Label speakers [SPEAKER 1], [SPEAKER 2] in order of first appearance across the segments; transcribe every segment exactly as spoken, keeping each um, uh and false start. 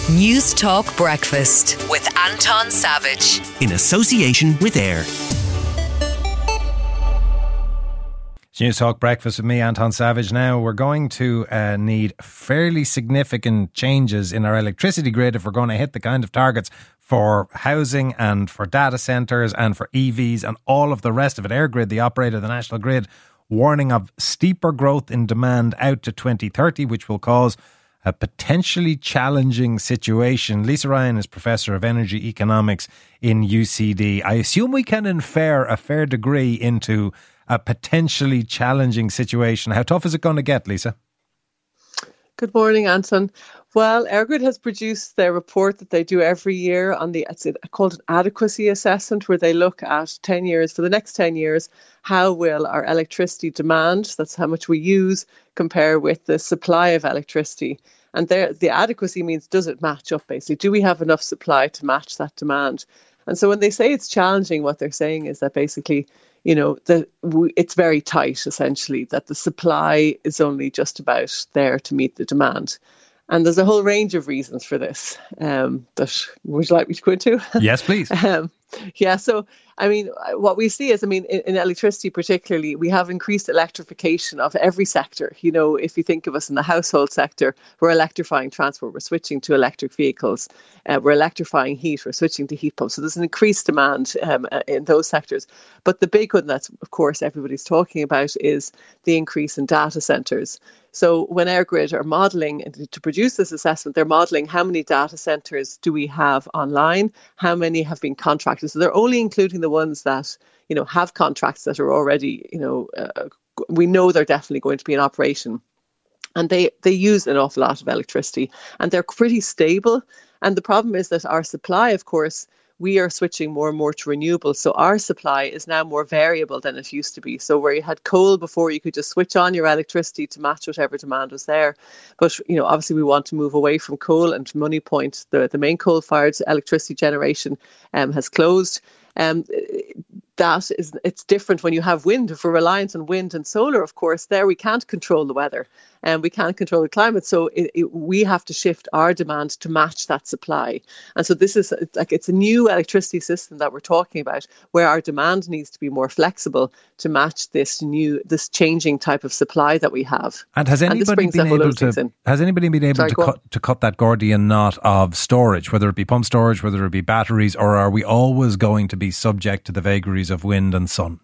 [SPEAKER 1] News Talk Breakfast with Anton Savage.
[SPEAKER 2] In association with AIR.
[SPEAKER 3] News Talk Breakfast with me, Anton Savage. Now, we're going to uh, need fairly significant changes in our electricity grid if we're going to hit the kind of targets for housing and for data centres and for E Vs and all of the rest of it. EirGrid, the operator of the national grid, warning of steeper growth in demand out to twenty thirty, which will cause a potentially challenging situation. Lisa Ryan is Professor of Energy Economics in U C D. I assume we can infer a fair degree into a potentially challenging situation. How tough is it going to get, Lisa?
[SPEAKER 4] Good morning, Anton. Well, EirGrid has produced their report that they do every year on the, it's called an adequacy assessment, where they look at ten years, for the next ten years, how will our electricity demand, that's how much we use, compare with the supply of electricity. And there, the adequacy means, does it match up, basically? Do we have enough supply to match that demand? And so when they say it's challenging, what they're saying is that basically, you know, the, it's very tight, essentially, that the supply is only just about there to meet the demand. And there's a whole range of reasons for this um, that would you like me to go into?
[SPEAKER 3] Yes, please.
[SPEAKER 4] um, yeah, so, I mean, what we see is, I mean, in, in electricity particularly, we have increased electrification of every sector. You know, if you think of us in the household sector, we're electrifying transport, we're switching to electric vehicles, uh, we're electrifying heat, we're switching to heat pumps. So there's an increased demand um, in those sectors. But the big one that's, of course, everybody's talking about is the increase in data centres. So when EirGrid are modelling, to produce this assessment, they're modelling how many data centres do we have online, how many have been contracted. So they're only including the ones that, you know, have contracts that are already, you know, uh, we know they're definitely going to be in operation. And they, they use an awful lot of electricity and they're pretty stable. And the problem is that our supply, of course, we are switching more and more to renewables. So our supply is now more variable than it used to be. So where you had coal before, you could just switch on your electricity to match whatever demand was there. But, you know, obviously we want to move away from coal, and Money Point, the, the main coal-fired electricity generation um, has closed. Um, that is, it's different when you have wind. If we're reliant on wind and solar, of course, there we can't control the weather and we can't control the climate. So it, it, we have to shift our demand to match that supply. And so this is like, it's a new electricity system that we're talking about, where our demand needs to be more flexible to match this new, this changing type of supply that we have.
[SPEAKER 3] And has anybody
[SPEAKER 4] and
[SPEAKER 3] been able to, has anybody been able Sorry, to cut, to cut that Gordian knot of storage, whether it be pump storage, whether it be batteries, or are we always going to be subject to the vagaries of wind and sun?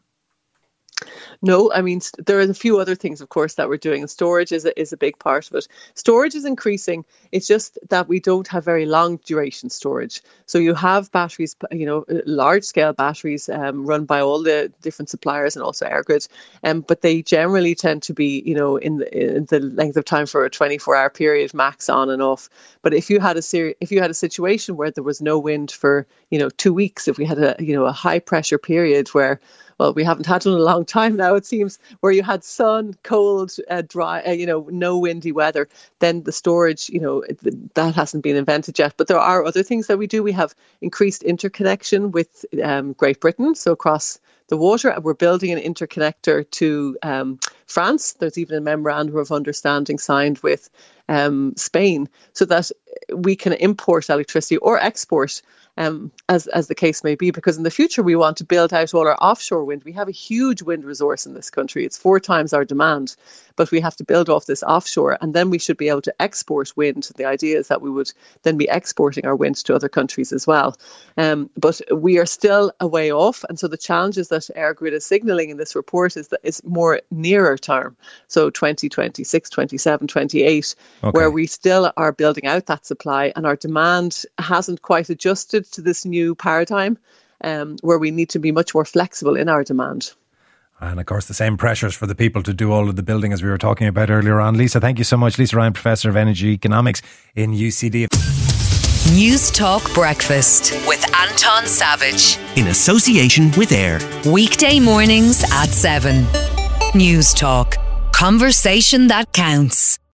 [SPEAKER 4] No, I mean, there are a few other things, of course, that we're doing. Storage is a, is a big part of it. Storage is increasing. It's just that we don't have very long duration storage. So you have batteries, you know, large scale batteries um, run by all the different suppliers and also EirGrid, um, but they generally tend to be, you know, in the, in the length of time for a twenty-four hour period, max on and off. But if you had a seri- if you had a situation where there was no wind for, you know, two weeks, if we had a, you know, a high pressure period where, well, we haven't had one in a long time now, it seems, where you had sun, cold, uh, dry, uh, you know, no windy weather, then the storage, you know, that hasn't been invented yet. But there are other things that we do. We have increased interconnection with um, Great Britain. So across the water, we're building an interconnector to um, France. There's even a memorandum of understanding signed with um, Spain, so that we can import electricity or export, um, as as the case may be, because in the future we want to build out all our offshore wind. We have a huge wind resource in this country. It's four times our demand, but we have to build off this offshore, and then we should be able to export wind. The idea is that we would then be exporting our wind to other countries as well. Um, but we are still a way off, and so the challenges that EirGrid is signalling in this report is that it's more nearer term, so twenty twenty-six, twenty-seven, twenty-eight, okay, where we still are building out that supply, and our demand hasn't quite adjusted to this new paradigm, um, where we need to be much more flexible in our demand.
[SPEAKER 3] And of course, the same pressures for the people to do all of the building as we were talking about earlier on. Lisa, thank you so much. Lisa Ryan, Professor of Energy Economics in U C D.
[SPEAKER 1] News Talk Breakfast with Anton Savage.
[SPEAKER 2] In association with AIR.
[SPEAKER 1] Weekday mornings at seven. News Talk. Conversation that counts.